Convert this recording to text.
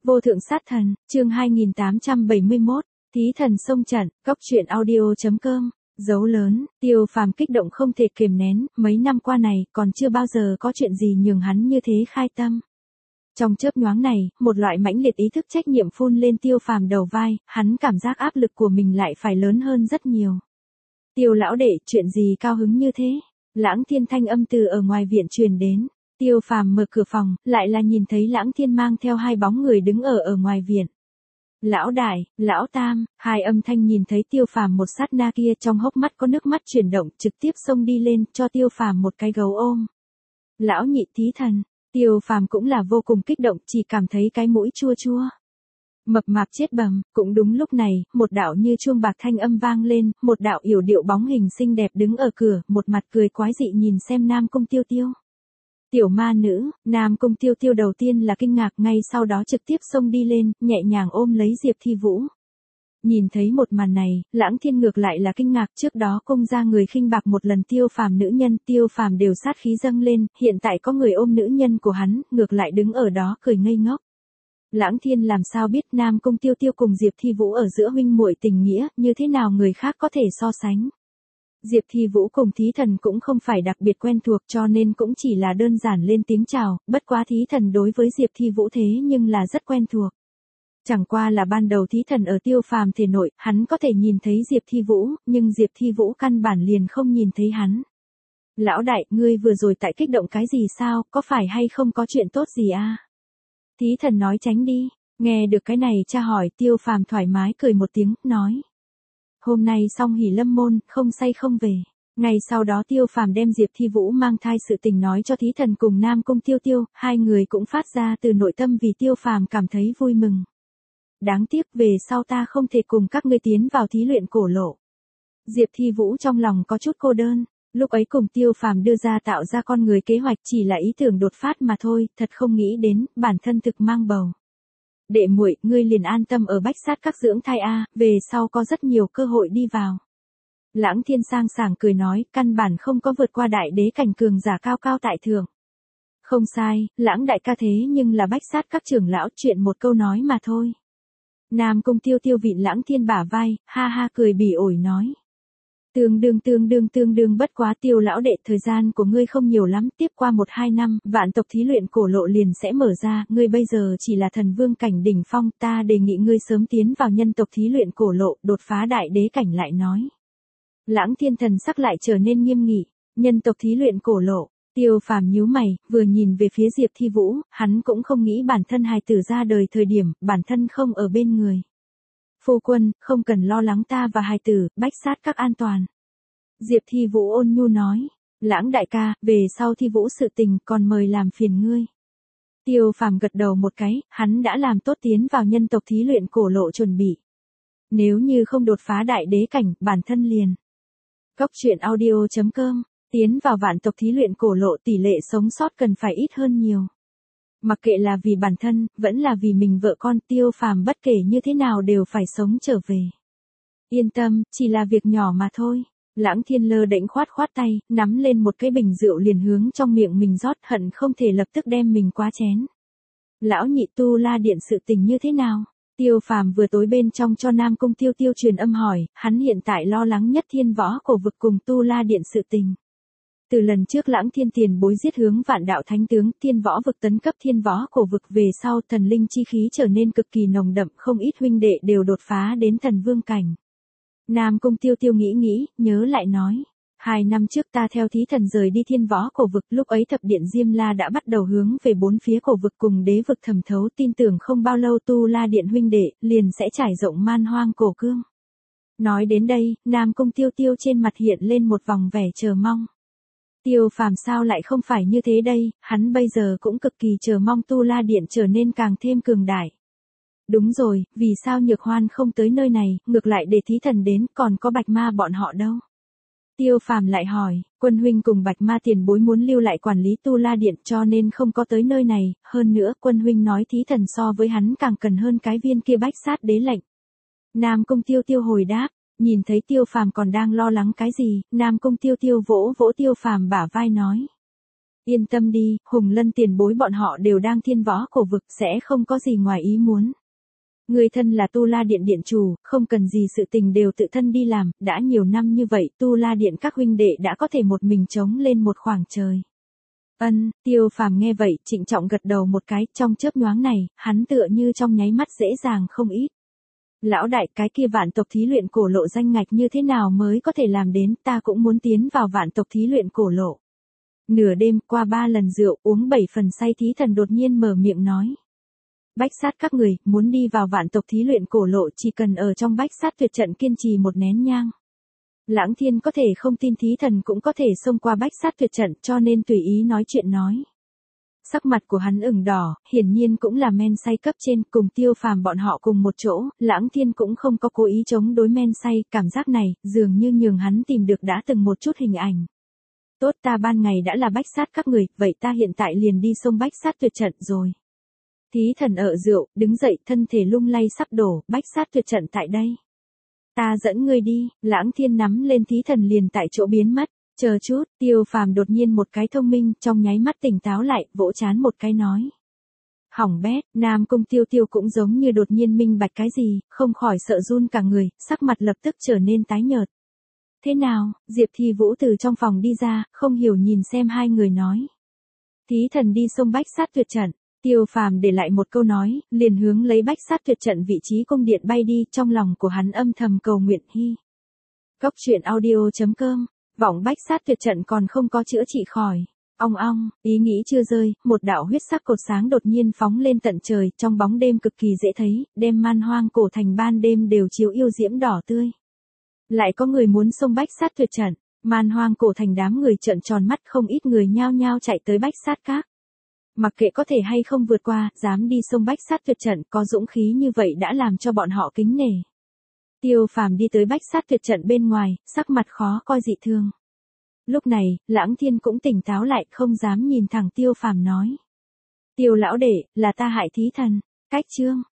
Vô thượng sát thần, chương 2871, Thí thần xông trận, cốc truyện audio.com, dấu lớn, Tiêu Phàm kích động không thể kiềm nén, mấy năm qua này, còn chưa bao giờ có chuyện gì nhường hắn như thế khai tâm. Trong chớp nhoáng này, một loại mãnh liệt ý thức trách nhiệm phun lên Tiêu Phàm đầu vai, hắn cảm giác áp lực của mình lại phải lớn hơn rất nhiều. Tiêu lão đệ, chuyện gì cao hứng như thế? Lãng Thiên thanh âm từ ở ngoài viện truyền đến. Tiêu Phàm mở cửa phòng, lại là nhìn thấy Lãng Thiên mang theo hai bóng người đứng ở ngoài viện. Lão đại, lão tam, hai âm thanh nhìn thấy Tiêu Phàm một sát na kia, trong hốc mắt có nước mắt chuyển động, trực tiếp xông đi lên, cho Tiêu Phàm một cái gấu ôm. Lão nhị thí thần, Tiêu Phàm cũng là vô cùng kích động, chỉ cảm thấy cái mũi chua chua. Mập mạp chết bầm, cũng đúng lúc này, một đạo như chuông bạc thanh âm vang lên, một đạo yểu điệu bóng hình xinh đẹp đứng ở cửa, một mặt cười quái dị nhìn xem Nam Cung Tiêu Tiêu. Tiểu ma nữ, Nam Cung Tiêu Tiêu đầu tiên là kinh ngạc, ngay sau đó trực tiếp xông đi lên, nhẹ nhàng ôm lấy Diệp Thi Vũ. Nhìn thấy một màn này, Lãng Thiên ngược lại là kinh ngạc, trước đó cung ra người khinh bạc một lần Tiêu Phàm nữ nhân, Tiêu Phàm đều sát khí dâng lên, hiện tại có người ôm nữ nhân của hắn, ngược lại đứng ở đó cười ngây ngốc. Lãng Thiên làm sao biết Nam Cung Tiêu Tiêu cùng Diệp Thi Vũ ở giữa huynh muội tình nghĩa, như thế nào người khác có thể so sánh. Diệp Thi Vũ cùng Thí Thần cũng không phải đặc biệt quen thuộc, cho nên cũng chỉ là đơn giản lên tiếng chào, bất quá Thí Thần đối với Diệp Thi Vũ thế nhưng là rất quen thuộc. Chẳng qua là ban đầu Thí Thần ở Tiêu Phàm thể nội, hắn có thể nhìn thấy Diệp Thi Vũ, nhưng Diệp Thi Vũ căn bản liền không nhìn thấy hắn. Lão đại, ngươi vừa rồi tại kích động cái gì sao, có phải hay không có chuyện tốt gì à? Thí Thần nói tránh đi, nghe được cái này cha hỏi, Tiêu Phàm thoải mái cười một tiếng, nói. Hôm nay xong hỉ lâm môn, không say không về. Ngày sau đó Tiêu Phàm đem Diệp Thi Vũ mang thai sự tình nói cho Thí Thần cùng Nam Cung Tiêu Tiêu, hai người cũng phát ra từ nội tâm vì Tiêu Phàm cảm thấy vui mừng. Đáng tiếc về sau ta không thể cùng các ngươi tiến vào thí luyện cổ lộ. Diệp Thi Vũ trong lòng có chút cô đơn, lúc ấy cùng Tiêu Phàm đưa ra tạo ra con người kế hoạch chỉ là ý tưởng đột phát mà thôi, thật không nghĩ đến, bản thân thực mang bầu. Đệ muội, ngươi liền an tâm ở Bách Sát các dưỡng thai a, về sau có rất nhiều cơ hội đi vào. Lãng Thiên sang sảng cười nói, căn bản không có vượt qua đại đế cảnh cường giả cao cao tại thượng. Không sai, Lãng đại ca thế nhưng là Bách Sát các trưởng lão, chuyện một câu nói mà thôi. Nam Cung Tiêu Tiêu vịn Lãng Thiên bả vai, ha ha cười bỉ ổi nói. Tương đương bất quá Tiêu lão đệ, thời gian của ngươi không nhiều lắm, tiếp qua 1-2 năm, vạn tộc thí luyện cổ lộ liền sẽ mở ra, ngươi bây giờ chỉ là thần vương cảnh đỉnh phong, ta đề nghị ngươi sớm tiến vào nhân tộc thí luyện cổ lộ, đột phá đại đế cảnh lại nói. Lãng Thiên thần sắc lại trở nên nghiêm nghị, nhân tộc thí luyện cổ lộ, Tiêu Phàm nhíu mày, vừa nhìn về phía Diệp Thi Vũ, hắn cũng không nghĩ bản thân hài tử ra đời thời điểm, bản thân không ở bên người. Phu quân, không cần lo lắng ta và hài tử, Bách Sát các an toàn. Diệp Thi Vũ ôn nhu nói, Lãng đại ca, về sau Thi Vũ sự tình còn mời làm phiền ngươi. Tiêu Phàm gật đầu một cái, hắn đã làm tốt tiến vào nhân tộc thí luyện cổ lộ chuẩn bị. Nếu như không đột phá đại đế cảnh, bản thân liền. Cốc truyện audio.com, tiến vào vạn tộc thí luyện cổ lộ tỷ lệ sống sót cần phải ít hơn nhiều. Mặc kệ là vì bản thân, vẫn là vì mình vợ con, Tiêu Phàm bất kể như thế nào đều phải sống trở về. Yên tâm, chỉ là việc nhỏ mà thôi. Lãng Thiên lơ đễnh khoát tay, nắm lên một cái bình rượu liền hướng trong miệng mình rót, hận không thể lập tức đem mình quá chén. Lão nhị, Tu La Điện sự tình như thế nào? Tiêu Phàm vừa tối bên trong cho Nam Cung Tiêu Tiêu truyền âm hỏi, hắn hiện tại lo lắng nhất Thiên Võ Cổ Vực cùng Tu La Điện sự tình. Từ lần trước Lãng Thiên tiền bối giết hướng Vạn Đạo Thánh tướng, Thiên Võ Vực tấn cấp Thiên Võ Cổ Vực về sau, thần linh chi khí trở nên cực kỳ nồng đậm, không ít huynh đệ đều đột phá đến thần vương cảnh. Nam Cung Tiêu Tiêu nghĩ, nhớ lại nói. 2 năm trước ta theo Thí Thần rời đi Thiên Võ Cổ Vực, lúc ấy thập điện Diêm La đã bắt đầu hướng về 4 phía cổ vực cùng đế vực thẩm thấu, tin tưởng không bao lâu Tu La Điện huynh đệ liền sẽ trải rộng man hoang cổ cương. Nói đến đây, Nam Cung Tiêu Tiêu trên mặt hiện lên một vòng vẻ chờ mong. Tiêu Phàm sao lại không phải như thế đây, hắn bây giờ cũng cực kỳ chờ mong Tu La Điện trở nên càng thêm cường đại. Đúng rồi, vì sao Nhược Hoan không tới nơi này, ngược lại để Thí Thần đến, còn có Bạch Ma bọn họ đâu? Tiêu Phàm lại hỏi, Quân huynh cùng Bạch Ma tiền bối muốn lưu lại quản lý Tu La Điện cho nên không có tới nơi này, hơn nữa Quân huynh nói Thí Thần so với hắn càng cần hơn cái viên kia Bách Sát đế lệnh. Nam Cung Tiêu Tiêu hồi đáp, nhìn thấy Tiêu Phàm còn đang lo lắng cái gì, Nam Cung Tiêu Tiêu vỗ vỗ Tiêu Phàm bả vai nói. Yên tâm đi, Hùng Lân tiền bối bọn họ đều đang thiên võ cổ vực, sẽ không có gì ngoài ý muốn. Người thân là Tu La Điện điện chủ, không cần gì sự tình đều tự thân đi làm, đã nhiều năm như vậy, Tu La Điện các huynh đệ đã có thể một mình chống lên một khoảng trời. Tiêu Phàm nghe vậy, trịnh trọng gật đầu một cái, trong chớp nhoáng này, hắn tựa như trong nháy mắt dễ dàng không ít. Lão đại, cái kia vạn tộc thí luyện cổ lộ danh ngạch như thế nào mới có thể làm đến, ta cũng muốn tiến vào vạn tộc thí luyện cổ lộ. Nửa đêm, qua 3 lần rượu, uống 7 phần say, thí thần đột nhiên mở miệng nói. Bách sát các người, muốn đi vào vạn tộc thí luyện cổ lộ chỉ cần ở trong bách sát tuyệt trận kiên trì một nén nhang. Lãng Thiên có thể không tin, thí thần cũng có thể xông qua bách sát tuyệt trận, cho nên tùy ý nói chuyện nói. Sắc mặt của hắn ửng đỏ, hiển nhiên cũng là men say cấp trên, cùng Tiêu Phàm bọn họ cùng một chỗ, Lãng Thiên cũng không có cố ý chống đối men say, cảm giác này, dường như nhường hắn tìm được đã từng một chút hình ảnh. Tốt, ta ban ngày đã là bách sát các người, vậy ta hiện tại liền đi xông bách sát tuyệt trận rồi. Thí thần ở rượu, đứng dậy, thân thể lung lay sắp đổ, bách sát tuyệt trận tại đây. Ta dẫn ngươi đi, Lãng Thiên nắm lên thí thần liền tại chỗ biến mất. Chờ chút, Tiêu Phàm đột nhiên một cái thông minh, trong nháy mắt tỉnh táo lại, vỗ chán một cái nói. Hỏng bét, Nam Cung Tiêu Tiêu cũng giống như đột nhiên minh bạch cái gì, không khỏi sợ run cả người, sắc mặt lập tức trở nên tái nhợt. Thế nào, Diệp Thi Vũ từ trong phòng đi ra, không hiểu nhìn xem hai người nói. Thí thần đi xông bách sát tuyệt trận. Tiêu Phàm để lại một câu nói, liền hướng lấy bách sát tuyệt trận vị trí cung điện bay đi, trong lòng của hắn âm thầm cầu nguyện hy. Cốc truyện audio.com, vọng bách sát tuyệt trận còn không có chữa trị khỏi. Ong ong, ý nghĩ chưa rơi, một đạo huyết sắc cột sáng đột nhiên phóng lên tận trời, trong bóng đêm cực kỳ dễ thấy, đem man hoang cổ thành ban đêm đều chiếu yêu diễm đỏ tươi. Lại có người muốn xông bách sát tuyệt trận, man hoang cổ thành đám người trợn tròn mắt, không ít người nhao nhao chạy tới bách sát các. Mặc kệ có thể hay không vượt qua, dám đi xông bách sát tuyệt trận, có dũng khí như vậy đã làm cho bọn họ kính nể. Tiêu Phàm đi tới bách sát tuyệt trận bên ngoài, sắc mặt khó coi dị thường. Lúc này, Lãng Thiên cũng tỉnh táo lại, không dám nhìn thẳng Tiêu Phàm nói. Tiêu lão đệ, là ta hại thí thần. Cách chương